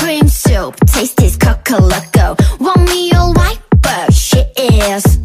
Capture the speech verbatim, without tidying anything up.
cream soup, taste is cockaloco. Want me all white, but she is